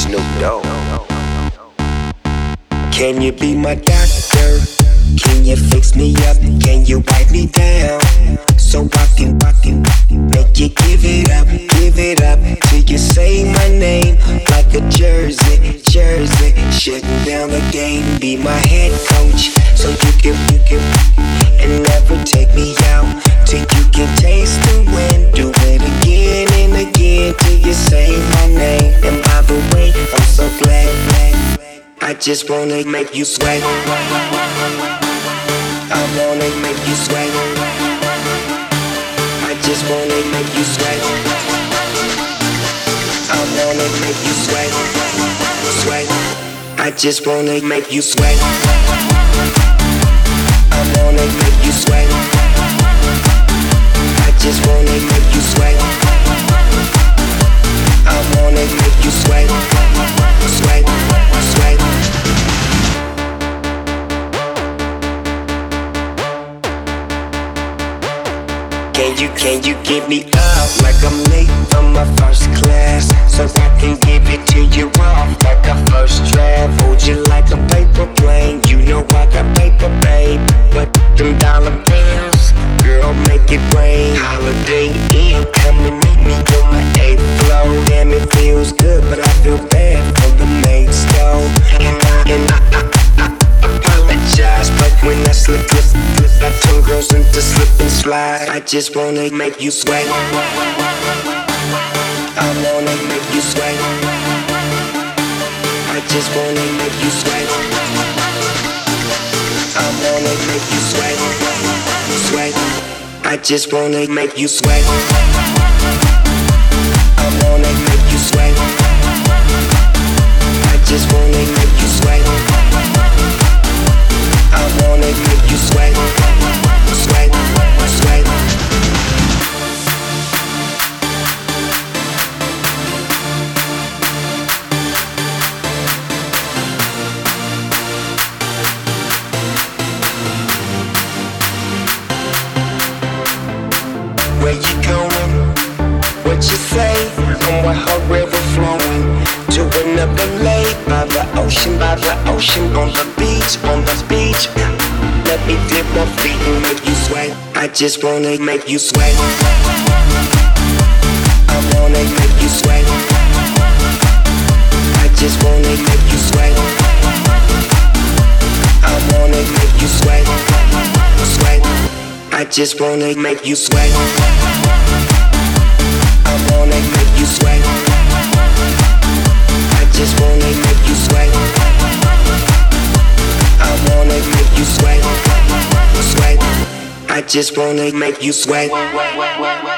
Snoop Dogg. Can you be my doctor? Can you fix me up? Can you wipe me down? So I can make you give it up till you say my name like a jersey. Shutting down the game, be my head coach, so you can and never take me out till you can taste the wind. Do it again and again till you say my name. And by the way, I'm so glad. I just wanna make you sweat. I wanna make you sweat. I just wanna make you sweat. I wanna make you sweat. I just wanna make you sweat. I wanna make you sweat. I just wanna make you sweat. I wanna make you sweat. Can you give me up like I'm late from my first class, so I can give it to you off like a first draft? Hold you like a paper plane, you know I got paper, babe. But them dollar bills, girl, make it rain. Holiday Inn, come and meet me on my 8th floor. Damn, it feels good, but I feel bad for the mates though. And I apologize, but when I slip, I turn girls into slip and slide. I just wanna make you sweat. I wanna make you sweat. I just wanna make you sweat. I wanna make you sweat. I just wanna make you sweat. I wanna make you sweat. I just wanna make you sweat. I wanna make you sweat. Where you going? What you say? I'm with her river flowing to another lake by the ocean, on the beach. Let me dip my feet and make you sweat. I just wanna make you sweat. I wanna make you sweat. I just wanna make you sweat. I wanna make you sweat. I just wanna make you sweat. I wanna make you sweat. I just wanna make you sweat. I wanna make you sweat. I just wanna make you sweat.